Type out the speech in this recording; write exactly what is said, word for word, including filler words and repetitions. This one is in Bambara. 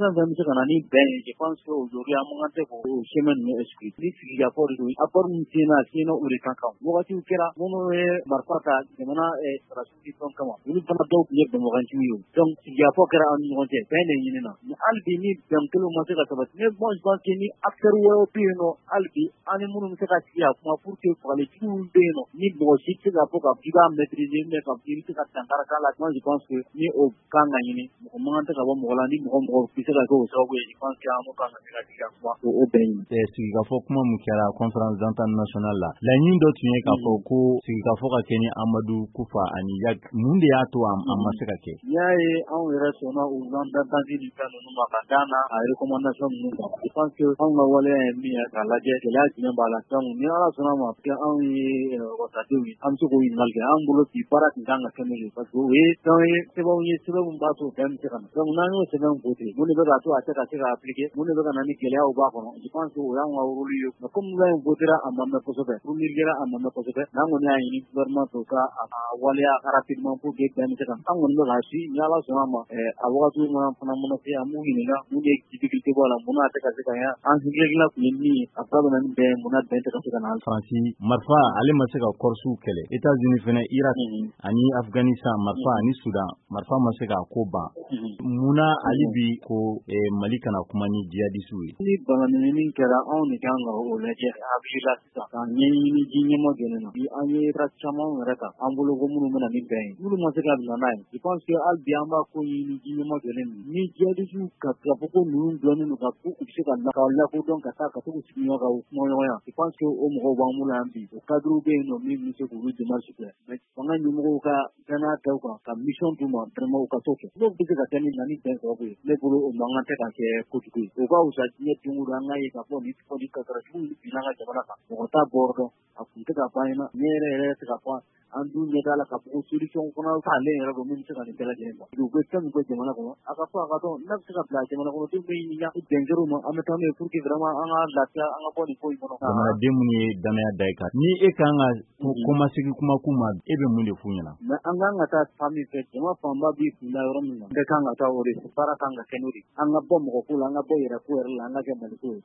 fɛn fɛn bɛ se ka na ni bɛn ye je pense que aujourd'hui an man tɛ k'o chemin ninnu exclure ni sigikafɔ de don accord min senna senna o de ka kan wagatiw kɛra minnu ye marifa ta jamana sɔrɔdasiw ni fɛnw kama olu fana dɔw tun ye bɛnbaganciw ye donc sigikafɔ kɛra an ni ɲɔgɔn cɛ bɛn de ɲinina mais hali bi ni bɛn kelen ma se ka sabati ne moi je pense que ni acteur wɛrɛw bɛ yen nɔ hali bi an ni minnu bɛ se ka sigi a kuma pour que fagalitigiw bɛ yen nɔ ni mɔgɔ si tɛ se ka fɔ ka fɔ i b'a maîtriser mais ka fɔ i bɛ se ka dankari k'a la moi je pense que ni o kan ka ɲini mɔgɔ man kan tɛ ka bɔ mɔgɔ la ni mɔgɔ mɔgɔ bɛ se ka kɛ o sababu ye je pense que an kan ka se ka sigi ka kuma o bɛn ɲini. Sigikafɔ kuma min kɛra conférence d'entente nationale la laɲini dɔ tun ye k'a fɔ ko sigikafɔ ka kɛ ni Amadu Kufa ani Yak mun de y'a to a ma se ka kɛ. N'i y'a ye anw yɛrɛ sɔnna o d'entente ni fɛn ninnu ma ka d'an na a recommandation ninnu kan je pense que anw ka waleya ye min ye k'a lajɛ gɛlɛya jumɛn b'a la donc ni Ala sɔnna ma parce que anw ye wasadenw ye an bɛ se k'o ɲininkali kɛ an bolo bi baara tun kan ka kɛ n'o ye parce que o ye fɛnw ye sɛbɛnw ye sɛbɛn min b'a to bɛn bɛ se ka na donc n'an y'o sɛbɛn voté mun de bɛ k'a to a tɛ ka se ka appliquer mun de bɛ ka na ni gɛlɛyaw b'a kɔnɔ je pense que o y'anw ka rôle ye mais comme fɛn in votera a ma mɛn kosɛbɛ promulguera a ma mɛn kosɛbɛ n'an kɔni y'a ɲini gouvernement fɛ u ka a waleya rapidement pour que bɛn bɛ se ka na an kɔni bɛ k'a si ni Ala sɔnna ma a wagatiw mana fana mana se an b'u ɲininka mun de ye difficulté b'a la mun n'a tɛ ka se ka ɲɛ an hakilina tun ye min ye a fura bɛ na ni bɛn mun na bɛn tɛ ka se ka na. Faransi marifa ale ma se ka kɔrɔsiw kɛlɛ États-Unis fana Irak ani Afghanistan marifa ani Sudan marifa ma se ka ko ban mun na hali bi ko Mali kana kuma ni djihadistes ye. Ni bananin kɛra anw de kan ka o lajɛ hakilila sisan ka ɲɛɲini ji ɲɛma jɔlen na bi an ye sira caman yɛrɛ ta an bolo ko minnu bɛna ni bɛn ye minnu ma se ka bila n'a ye je pense que hali bi an b'a ko ɲini ji ɲɛma jɔlen ni djihadistes ka ka fɔ ko ninnu dɔnnen don ka ko u bɛ se ka lakodɔn ka taa ka to k'u sigi ɲɔgɔn kan u kuma ɲɔgɔnya je pense que o mɔgɔw b'an bolo yan bi o cadre bɛ yen nɔ min bɛ se k'olu démarche kɛ mais fanga ɲɛmɔgɔw ka danaya da u kan ka mission d'u ma vraiment u ka t'o kɛ n'o bɛ se ka kɛ ni na ni bɛn sababu ye ne bolo o man kan tɛ ka kɛ kojugu ye o ka wusa diɲɛ don o don an k'a ye k'a fɔ nin fɔ ni kasaratigiw binna an ka jamana kan mɔgɔ t'a bɔ yɔrɔ dɔn a tun tɛ ka fɔ an ɲɛna ne yɛrɛ yɛrɛ tɛ ka fɔ an dun ɲɛ t'a la k'a fɔ ko solution fana t'ale yɛrɛ don min bɛ se ka nin bɛɛ lajɛlen ban u bɛ fɛn min kɛ jamana kɔnɔ a ka fɔ a ka dɔn n'a bɛ se ka bila jamana kɔnɔ denw bɛ ɲininka ni bɛn kɛr'u ma an bɛ taa n'o ye pour que vraiment an ka lafiya an ka bɔ nin ko in kɔnɔ. Jamanaden minnu ye danaya da i kan ni e kan ka komasegi kuma k'u ma e bɛ mun de f'u ɲɛna. mais an kan ka taa fan min fɛ jama fanba b'i kunda yɔrɔ min na bɛɛ kan ka taa o de baara kan ka kɛ n'o de an ka bɔ mɔgɔ ko la an ka bɔ yɛrɛ ko yɛrɛ la an ka kɛ Maliko ye